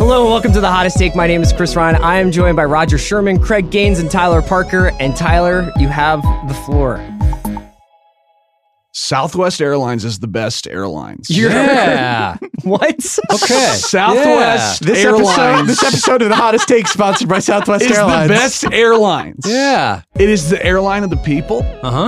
Hello and welcome to The Hottest Take. My name is Chris Ryan. I am joined by Roger Sherman, Craig Gaines, and Tyler Parker. And Tyler, you have the floor. Southwest Airlines is the best airlines. Yeah. What? Okay. Southwest Airlines. This episode of The Hottest Take sponsored by Southwest is Airlines. the best airlines. Yeah. It is the airline of the people. Uh-huh.